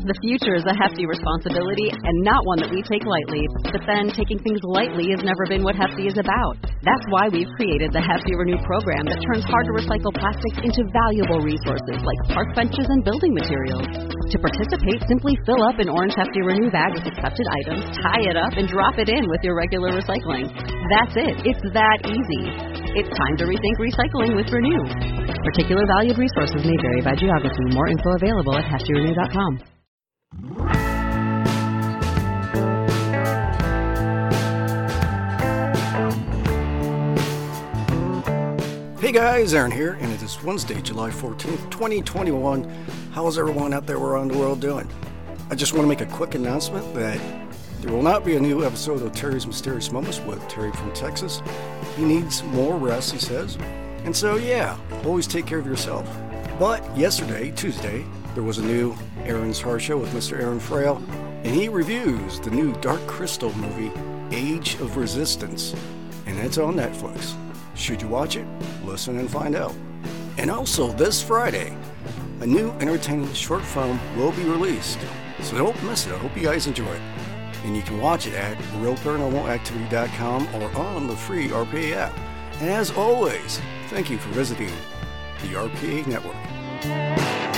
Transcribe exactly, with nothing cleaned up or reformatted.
The future is a hefty responsibility and not one that we take lightly. But then, taking things lightly has never been what Hefty is about. That's why we've created the Hefty Renew program that turns hard-to-recycle plastics into valuable resources like park benches and building materials. To participate, simply fill up an orange Hefty Renew bag with accepted items, tie it up, and drop it in with your regular recycling. That's it. It's that easy. It's time to rethink recycling with Renew. Particular valued resources may vary by geography. More info available at hefty renew dot com. Hey guys, Aaron here, and it is Wednesday, July fourteenth, twenty twenty-one. How is everyone out there around the world doing? I just want to make a quick announcement that there will not be a new episode of Terry's Mysterious Moments with Terry from Texas. He needs more rest, he says. And so, yeah, always take care of yourself. But yesterday, Tuesday, there was a new Aaron's Horror Show with Mister Aaron Frail, and he reviews the new Dark Crystal movie, Age of Resistance, and it's on Netflix. Should you watch it? Listen and find out. And also, this Friday, a new entertaining short film will be released, so don't miss it. I hope you guys enjoy it. And you can watch it at real paranormal activity dot com or on the free R P A app. And as always, thank you for visiting the R P A Network.